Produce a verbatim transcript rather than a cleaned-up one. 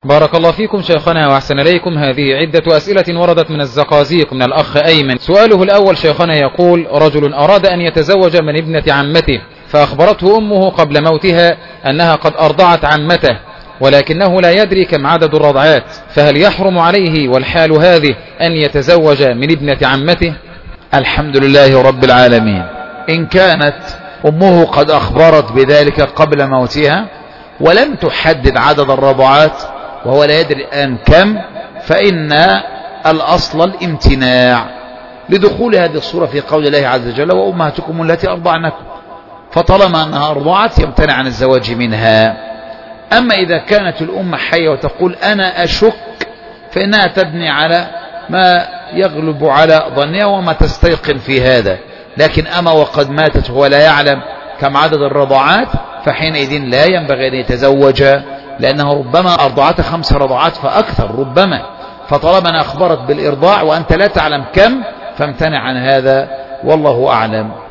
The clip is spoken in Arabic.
بارك الله فيكم شيخنا وأحسن إليكم. هذه عدة أسئلة وردت من الزقازيق من الأخ أيمن. سؤاله الأول شيخنا يقول: رجل أراد أن يتزوج من ابنة عمته، فأخبرته أمه قبل موتها أنها قد أرضعت عمته، ولكنه لا يدري كم عدد الرضعات، فهل يحرم عليه والحال هذه أن يتزوج من ابنة عمته؟ الحمد لله رب العالمين. إن كانت أمه قد أخبرت بذلك قبل موتها ولم تحدد عدد الرضعات وهو لا يدري الآن كم، فإن الأصل الامتناع لدخول هذه الصورة في قول الله عز وجل: وأمهاتكم التي أرضعنكم، فطالما أنها أرضعت يمتنع عن الزواج منها. أما إذا كانت الأم حية وتقول أنا أشك، فإنها تبني على ما يغلب على ظنها وما تستيقن في هذا. لكن أما وقد ماتت وهو لا يعلم كم عدد الرضعات، فحينئذ لا ينبغي أن يتزوج، لأنه ربما أرضعت خمس رضعات فأكثر ربما، فطالما أنا أخبرت بالإرضاع وأنت لا تعلم كم فامتنع عن هذا، والله أعلم.